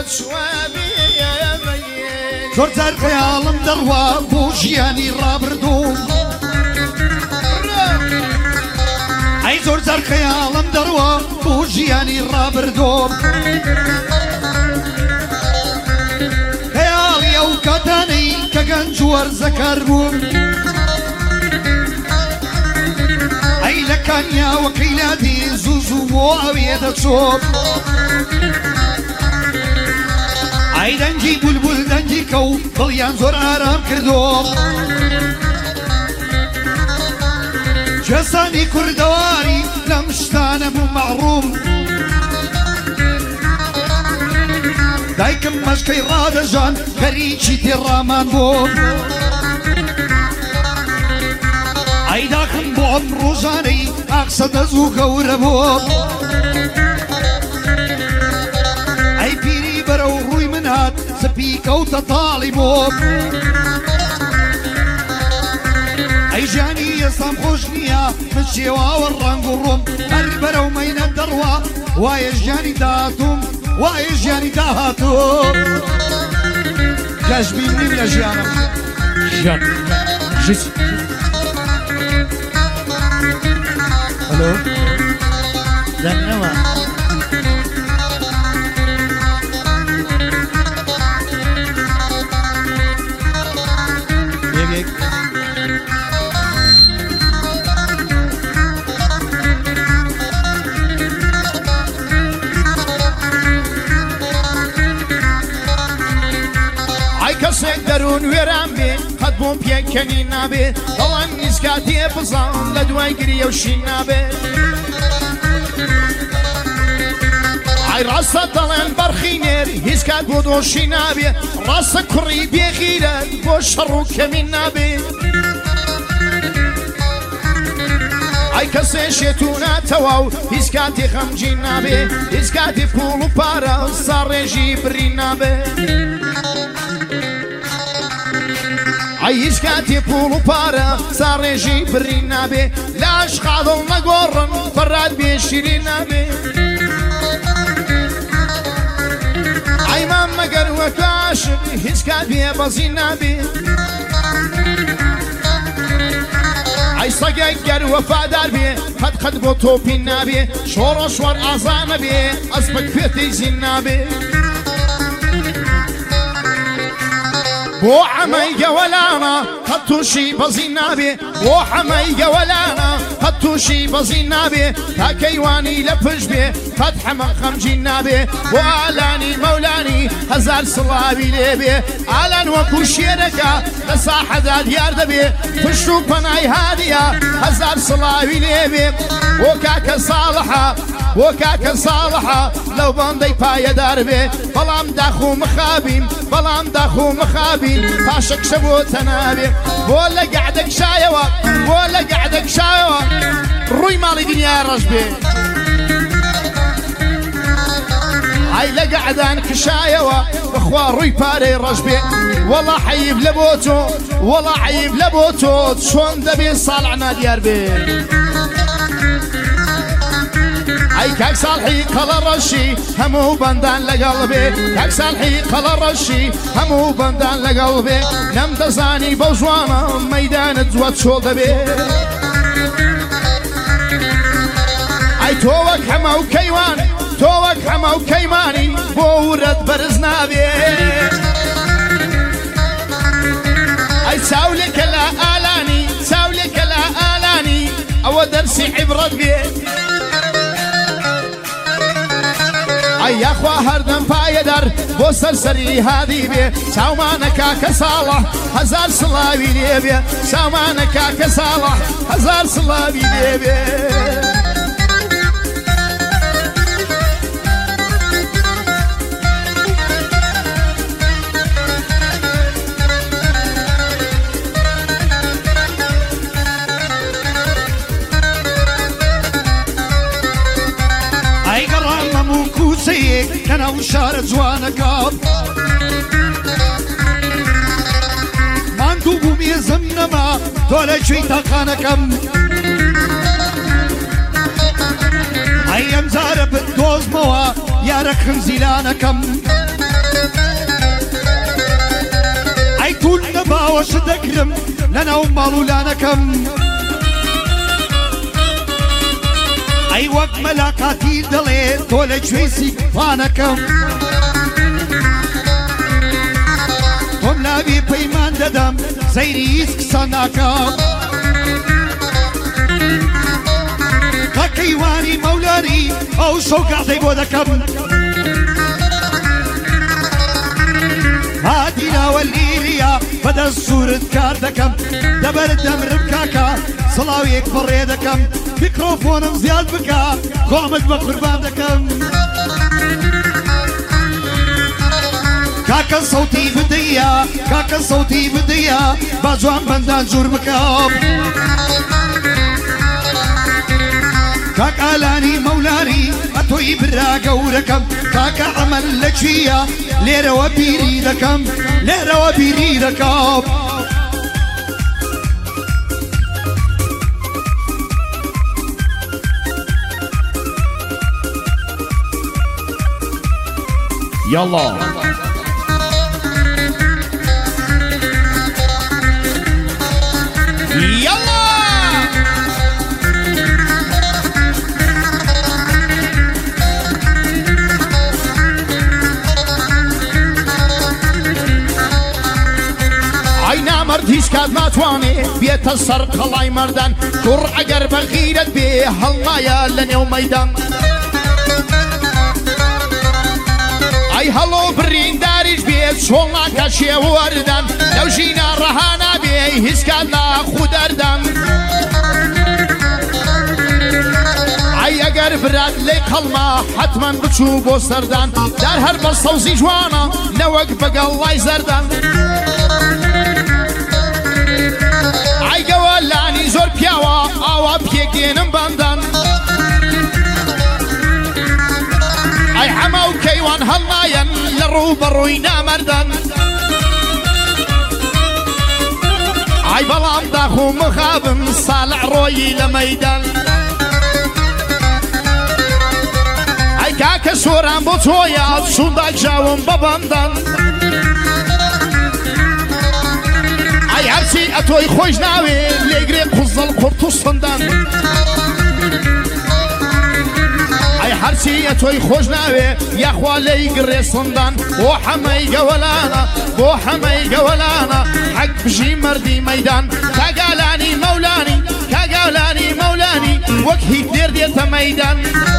زۆر جار خەیاڵم دەڕوا بۆ ژیانی ڕابردووم ئەی زۆر جار خەیاڵم دەڕوا بۆ ژیانی ڕابردووم خەیاڵی ئەو کاتانەی کە گەنج و وەرزەکار بووم ئەی لە کانیاوەکەی لادی زوو زوو بۆ ئەوێ دەچۆم ئەی دەنگی بولبول دەنگی کە و دڵیان زۆر ئارام کردوم جەسانی کوردەواری لەم شتانە بوو مەحڕوم دایکم مەشکەی ڕادەژان خەریکی تێڕامان بووم ئەی داخم بۆ ئەم ڕۆژانەی ئاقسە دەز و گەورە بووم ئەی پیری بەرەو ڕووی من هات سپی کەوتە تاڵی بووم ئەی ژیانی ئێستام خۆش نییە من شێواوە ڕەنگ و ڕۆم هەر بەرەو مەینە دەڕوا وایە ژیانی داهاتوم وایە ژیانی داهاتوم جەژبین نیم لە ژیانم ژیان ژیس هەلۆ دەنگنەوە یەکێک کەسێک دەروون وێران بێ قەت بۆم پێکەنی نابێ دەڵان نیسکاتێ بزان لە دوای گریە و شین نابێ ئای ڕاستە دەڵێن بەرخینێر هیچ کات بۆ دۆشی نابێ ڕاستە کوڕی بێغیرەت بۆ شەڕ و کەمین نابێ ئای کەسێ شێتوناتەوە و هیچ کاتی خەمگین نابێ هیچ کاتی پوڵ و پارە ساڕێژی بری نابێ ئەی هیچ کاتی پوڵ و پارە ساڕێژی بری نابێ لاش قادڵ نەگۆڕن فەراد بێ شیرین نابێ ئەیمان مەگەر وەکاشت هیچ کات بێ بەزی نابێ ئەی سەگێک گەر وەفادار بێ قەت بۆ تۆپین نابێ شۆڕە شوەر ئازانە بێ ئەسپک پێتی زین نابێ بۆ عەمەی گەوەلانە قەت تووشی بەزی نابێ بۆ عەمەی گەوەلانە قەت تووشی بەزی نابێ تاکەیوانی لە پشت بێ قەت حەمە خەمگین نابێ بۆ ئالانی مەولانی هەزار سڵاوی لێبێ ئالان وەکو شێرەکە لە ساحەدا دیار دەبێ پشت و پەنای هادیە هەزار سڵاوی لێبێ بۆ کاکە ساڵحە بۆ کاکە ساڵحە لەو بەندەی پایەدار بێ بەڵام داخ و مخابین بەڵام داخ و مخابین پاشەک شە بۆ تەنابێ بۆ لە گەعدە کشایەوە بۆ لە گەعدە کشایەوە ڕووی ماڵی دنیا ڕەش بێ ئای لە گەعدان کشایەوە بخوا ڕووی پارەی ڕەش بێ وەڵا حەیب لە بۆ تۆ وەڵا حەیب لە بۆ تۆ چۆن دەبێ ساڵحنا دیار بێ ئەی کاک ساڵحی قەڵە ڕەشی هەموو بەندان لەگەڵ بێ کاک ساڵحی قەڵە ڕەشی هەموو بەندان لەگەڵ بێ نەم دەزانی بەو ژوانە مەیدانت جووە چۆڵ دەبێ ئەی تۆ وەک هەمە و کەیوان تۆ وەک هەمە و کەیمانی بۆ ورەت بەرز نابێ ئەی چاولێکە لە ئالانی چاولێکە لە ئالانی ئەوە دەرسی عیبرەت بێ ئەی یاخوا هەردەم پایەدەر بۆ سەرسەری هادی بێ چاومانە کاکە ساڵە هەزار سڵاوی لێبێ چاومانە کاکە ساڵە هەزار سڵاوی لێبێ کوچەیەک کەناو شارە جوانەکە ماندوو بوو مێزم نەما تۆ لەکوێی تاقانەکەم ئەی ئەم جارە بتدۆزمەوە یارە خنزیلانەکەم ئەی توول لە باوەشە دەگرم لەناو ماڵولانەکەم ئەی وەک مەلاکاتی دەڵێ تۆ لە کوێی سیکفانەکەم تۆم لاوی پەیمان دەدەم سەیری هیچ قسە ناکەم کەیوانی مەولانی ئەو شەو کاتەی بۆ دەکەم هاتی ناوە لیریا بەدەست سوورت کار دەکەم دەبەرت دەمرم کاکە سڵاویەک بەڕێ دەکەم میکرۆفۆنم زیاد بکە کۆمت بە قوربان دەکەم کاکە سەوتی بدەیە کاکە سەوتی بدەیە با جوان بەندان جوور بکەم کاکالانی مەولانی ئەتۆی برا گەورەکەم کاکە ئەمەل لە چییە لێرەوە بیری دەکەم لێرەوە بیری دەکەم یاڵا یاڵا مرد هیچ کات ناتوانێ بێتە سەر قەڵای مەردان کوڕ ئەگەر بە غیرەت بێ هەڵنایە لە نێو مەیدان ئەی هەڵۆ برینداریش بێت چۆڵ ناکە شێوەردان لەو ژینە ڕەها نابێ هیچ کات ناخوو دەردان ئەی ئەگەر برات لێی قەڵما حەتمەن بچوو بۆ سەردان دار هەر بە سەوزی جوانە نەوەک بەگەڵای زەردان ئایگەوەلانی زۆر پیاوە ئاوا پێگێنم بەندان ئەی حەما و کەیوان هەڵنایەن لە ڕوو بەڕووی نامەردان ئای بەڵام داخۆ مخابم ساڵح ڕۆیی لە مەیدان ئەی کاکە سۆران بۆ تۆیە چووندا جاوم بە بەندان ئەی هەرچی ئەتۆی خۆش ناوێ لێگرێ قوزڵ قورت و سندان ئەی هەرچی ئەتۆی خۆش ناوێ یاخوا لەی گڕێ سندان بۆ حەمەی گەوەلانە بۆ حەمەی گەوەلانە حەک بژی مەردی مەیدان کاگالانی مەولانی کاگالانی مەولانی وەک هیچ دێر دێتە مەیدان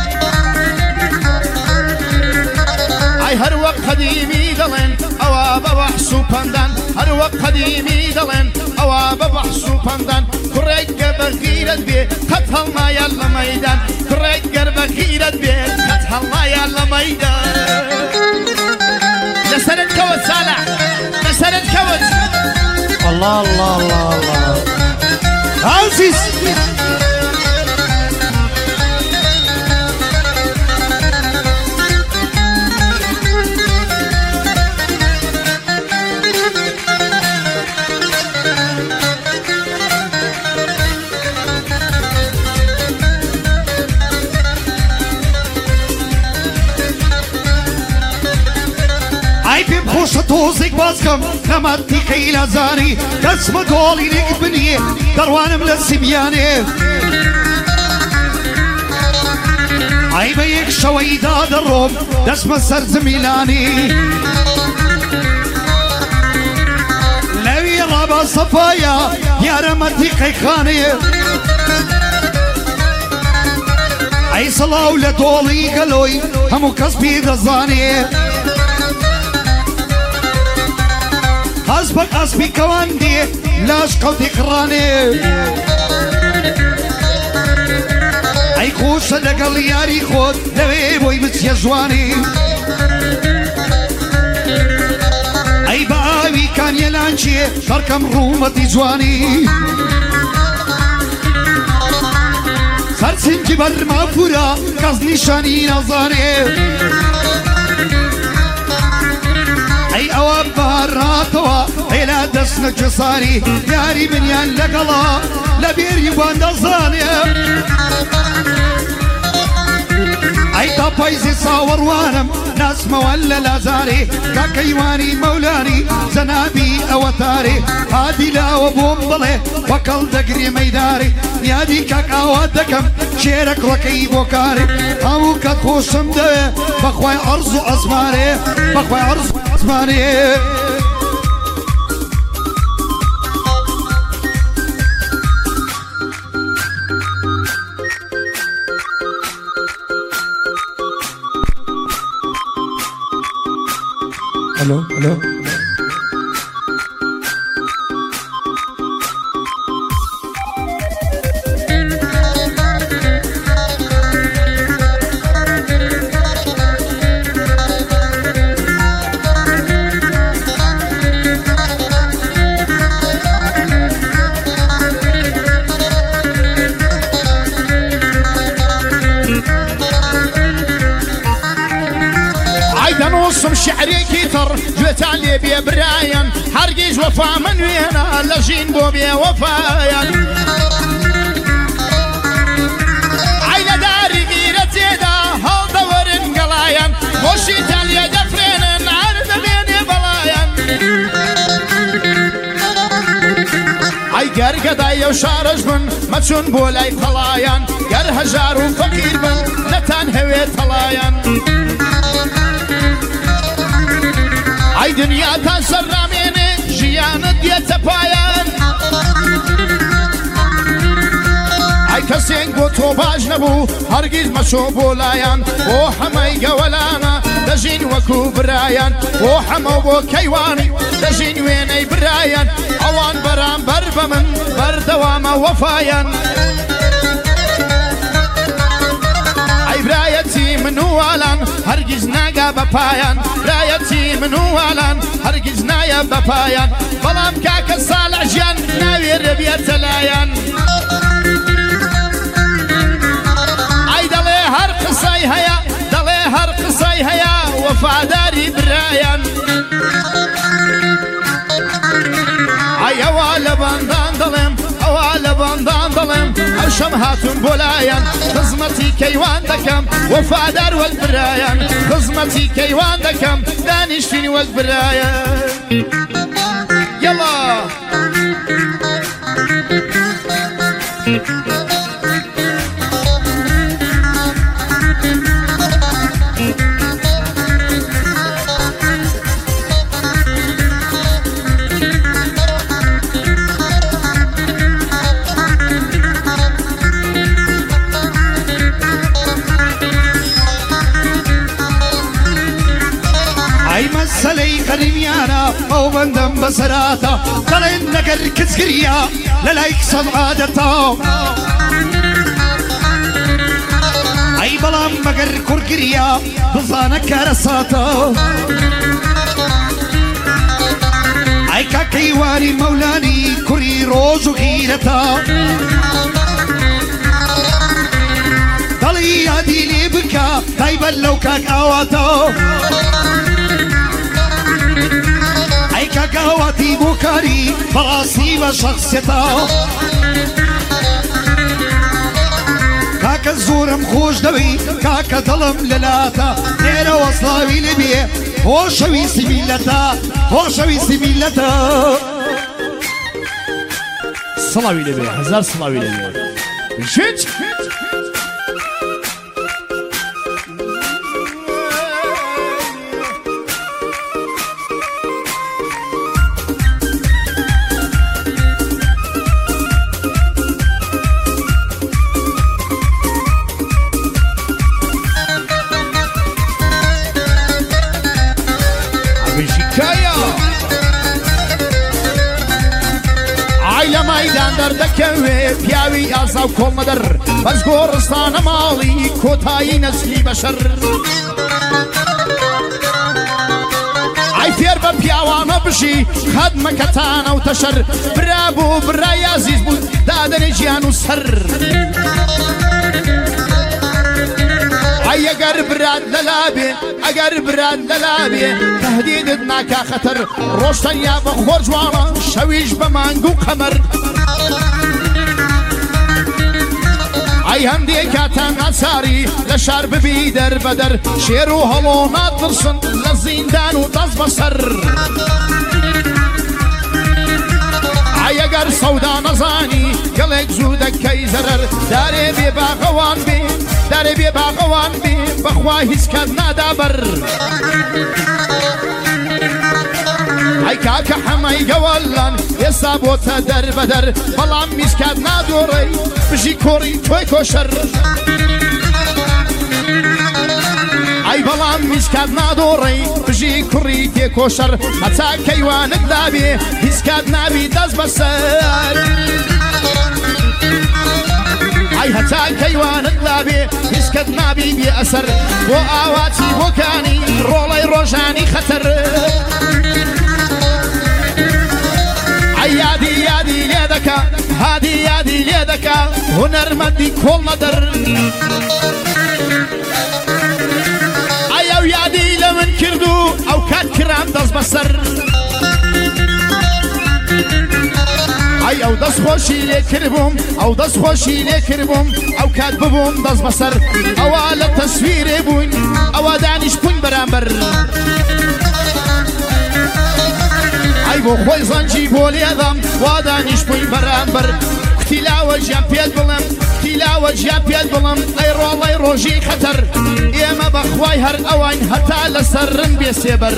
ئەی هەر وەک قەدیمی دەڵێن ئەوە بە بەحس و پەندان هەر وەک قەدیمی دەڵێن ئەوە بە بەحس و پەندان کوڕێک گەر بە غیرەت بێ قەت هەڵنایە لە مەیدان کوڕێک گەر بە غیرەت بێ قەت هەڵنایە لە مەیدان لەسەرت کەوت ساڵح لەسەرت کەوت الله الله الله الله عزیز ئای پێم خۆشە تۆزێک بازکەم نەمەتی قەیلە زانی دەستمە گۆڵی لێک بنیێ دەڕوانم لە سیمیانێ ئای بە یەک شەوەیدا دەڕۆم دەستمە سەر زمیلانی لەوی ڕابە سەفایە یارە مەردی قەیخانێ ئەی سڵاو لە دۆڵی گەلۆی هەموو کەس پێ دەزانێ قەس بە قەسبی کەواندێ لاش قەوتی قڕانێ ئەی خۆشە لەگەڵ یاری خۆت لەوێ بۆی بچیە جوانی ئەی بە ئاوی کانیەلان چیە شەڕکەم ڕوومەتی جوانی سەرچنجی بەرما پورە کەس نیشانی نەزانێ ئەی ئەوە بەهەڕاتەوە هێلا دەست نەکەسانی یاری بنیان لەگەڵا لە بێری وان دەزانێ ئەیتا پایزی ساوەڕوانم ناسمەوە لە لازارێ کاکەیوانی مەولانی جەنابی ئەوە تارێ هادی لاوە بۆم بڵێ وەکەڵ دەگرێ مەیدارێ یادی کاکاوا دەکەم شێرە کوڕەکەی بۆ کارێ هەموو کات خۆشم دەوێ بەخوای عەرز و ئەزمانێ بەخوای عەرز و ئەزمانێ الو الو دەنووسم شعرێکی تر گوێتان لێ بێ برایەن هەرگیز وەفا من وێنە لە ژین بۆ بێ وەفایەن ئای لە داری گیرە تێدا هەڵدەوەرن گەڵایەن خۆشیتان لێ دەفرێنن هەر دەبێنێ بەڵایەن ئای گەر گەدایە و شارەش بن مەچون بۆ لای قەڵایەن گەر هەژار و فەقیر بن نەتان هەوێت تەڵایەن ئای دنیاتان سەرنامێنێ ژیانت دێتە پایان ئای کەسێک بۆ تۆ باش نەبوو هەرگیز مەچۆ بۆ لایەن بۆ هەمەی گەوەلانە دەژین وەکو برایەن بۆ هەمە بۆ کەیوانی دەژین وێنەی برایەن ئەوان بەرامبەر بە من بەردەوامە وەفایەن برایەتی منووالان هەرگیز ناگا بە پایان برایەتی منووالان هەرگیز نایە بە پایان بەڵام کاکە ساڵحجیان ناوێرە بێتە لایەن ئای دەڵێ هەر قسەی هەیە دەڵێ هەر قسەی هەیە وەفاداری برایەن ئای ئەوە لە بەندان دەڵێم ئەوە لە بەندان دەڵێم ئەو شەم هاتون بۆ لایەن خزمەتی کەیوان دەکەم وەفادار وەک برایەن خزمەتی کەیوان دەکەم دانیشتنی وەک برایەن یەڵا مەسەلەی قەدیمیانە ئەو بەندەم بەسەراتە دەڵێن نەگەر کچگریە لە لای کسەم عادەتە ئەی بەڵام مەگەر کوڕگریە بزانە کارە ساتە ئەی کاکەیوانی مەولانی کوڕی ڕۆژ و غیرەتە دەڵی یادی لێ بکە تایبەت لەو کاک ئاواتە ئەی کاکاواتی بۆ کاری بەڕاستی بە شەخسیەتە کاکە زۆرم خۆش دەوی کاکە دڵم لەلاتە لێرە وەسڵاوی لێ بێ خۆشەویستی میلەتە خۆشەویستی میلەتە سڵاوی لێ بێ هەزار سڵاوی لێ بێ ژێت مەیدان دەردەکەوێ پیاوی ئازا و کۆڵمەدەر بەس گۆڕستانە ماڵی کۆتایی نەسلی بەشەر ئای فێر بە پیاوانە بژی خەدمەکەتانە و تەشەر برا بوو برای عەزیز بوو دادەنێ گیان و سەر ئەگەر برات لەلابێ ئەگەر برات لەلابێ تهدیدت ناکا خەتەر ڕۆشتەنیا بە خۆر جوانە شەویش بە مانگ و قەمەر ئەی هەندێک کاتان ناچاری لە شار ببی دەربەدەر شێر و هەڵۆ ناترسن لە زیندان و دەست بەسەر ئەگەر سەودا نەزانی گەڵێک زوو دەکەی زەرەر دارێ بێ باغەوان بێ دارێ بێ باغەوان بێ بەخوا هیچ کات نادابەر ئەی کاکە حەمەی گەوەلان ئێستا بۆتە دەربەدەر بەڵام میسکات نادۆڕەی بژی کۆڕی تۆی کۆشەر ئەی بەڵام میسکات نادۆڕەی بژی کوڕی تێکۆشەر هەتا کەیوانت دابێ هیچ کات نابی دەست بەسەر ئەی هەتا کەیوانت دابێ هیچ کات نابی بێ ئەسەر بۆ ئاواتی بۆکانی ڕۆڵەی ڕۆژانی خەتەر یادی لێ دەکا هادی یادی لێ دەکا هونەرمەندی کۆڵ نەدەر ئەو یادی لە من کردو ئەو کات کرام دەست بەسەر ئەو دەست خۆشی لێ کردبووم ئەو دەست خۆشی لێ کردبووم ئەو کات ببووم دەست بەسەر ئەوە لە تەسویرێ بووین ئەوە دانیش بووین بەرامبەر ئەی بۆ خۆی زەنجی بۆ لێدەم وا دانیش بووین بەرامبەر کوتی لاوە ژیان پێت بڵێم کوتی لاوە ژیان پێت بڵێم ئەی ڕۆڵەی ڕۆژی خەتەر ئێمە بەخوای هەر ئەوان هەتا لەسەر ڕن بێ سێبەر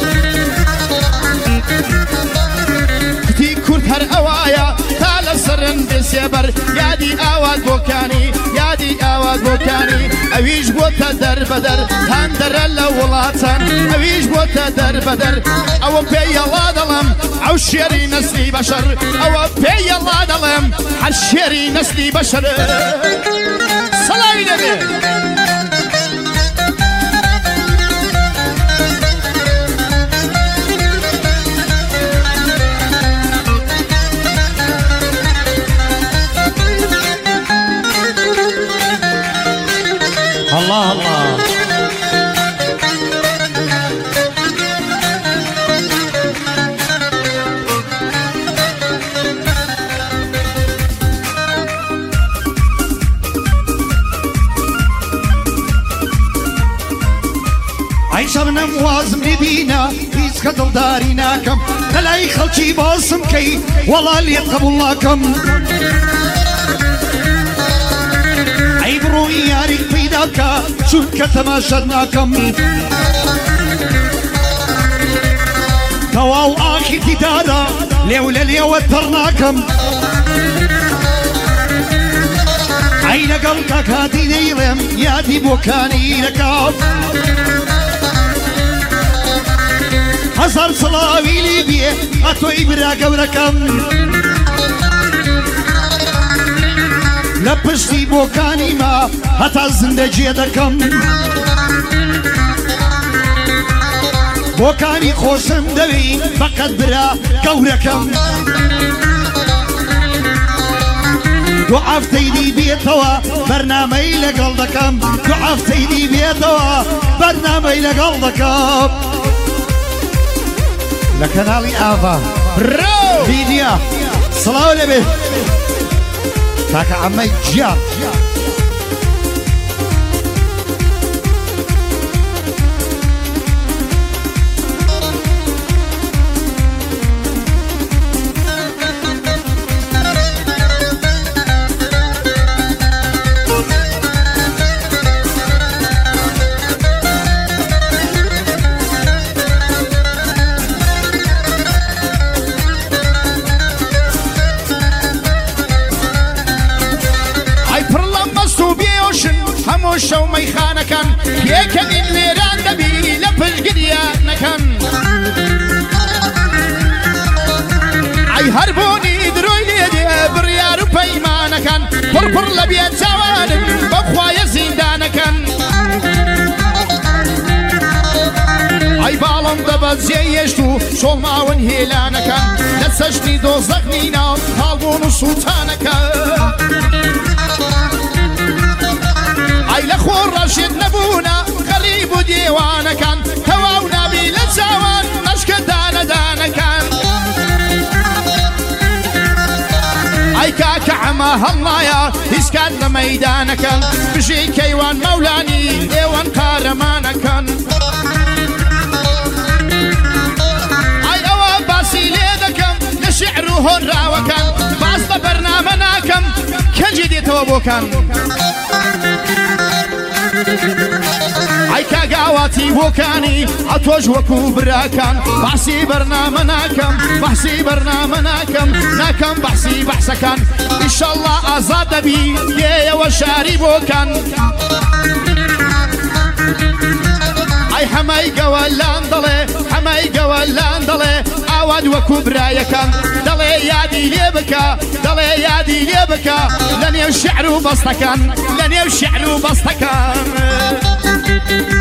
کوتی کورد هەر ئەوایە تا لەسەرن بێ سێبەر یادی ئاوات بۆکانی یادی ئاوات بۆکانی ئەویش بۆتە دەربەدەر هەم دەرە لە وڵاتان ئەویش بۆتە دەربەدەر ئەوە پێیەڵا دەڵێم ئەو شێری نەسلی بەشەر ئەوە پێیەڵا دەڵێم هەر شێری نەسلی بەشەر سەڵاوی دەبێ الله الله عيشة منم وازم لبينا هيز خدل داريناكم هلاي خلشي باسم كي والله اللي يتقبل لكم عيبرو ياريك بيداكا شو كتماشرناكم تواو آخي تدادا لولا ليو وترناكم عين قلقك هادي نيلم يادي بوكاني لكاف هزار صلاوي لي بيه أتو إبرا قوركم لپشتی بۆکانی ما هەتا زندەجێ دەکەم بۆکانی خۆشم دەوی فەقەت برا گەورەکەم دو ئافتەیدی بێتەوە بەرنامەی لەگەڵ دەکەم دو ئافتەیدی بێتەوە بەرنامەی لەگەڵ دەکەم لە کەناڵی ئاڤا ڤیدیا سڵاو لەبێ کاکە عەمەی گیان شەو مەیخانەکان یەکەمین وێران دەبی لە پشگریانەکان ئەی هەر بۆنی درۆی لێدێ بڕیار و پەیمانەکان پڕپڕ لە بێت چاوانم بەخوایە زیندانەکان ئەی باڵم دەبەت جێیەشت و شۆڵماون هێلانەکان لە چەشنی دۆزەخنی ناو هاڵبوون و سووتانەکان ئەی لە خۆڕ ڕەشێت نەبوونە غەریب و دێوانەکان تەواو نابی لە چاوان نەشکە دانەدانەکان ئەی کاکە عەمە هەڵنایە هیچ کات لە مەیدانەکەن بژی کەیوان مەولانی ئێوەن قارەمانەکەن ئای ئەوە باسی لێ دەکەم لە شیعر و هۆنراوەکان باس بە بەرنامە ناکەم کەنجی دێتەوە بۆکان ئای کاگاواتی بۆکانی ئەتۆش وەکو براکان باسی بەرنامە ناکەم باسی بەرنامە ناکەم باسی بەحسەکان ئینشەڵڵا ئازاد دەبی لێیەوە شاری بۆکان ئای هەمای گەوەلان دەڵێ هەمای گەوەلان دەڵێ ئاواد وەکو برایەکان دەڵێ یادی لێ بکە دەڵێ یادی لێ بکە لە نێو شیعر و بەستەکان لە نێو شیعر و بەستەکان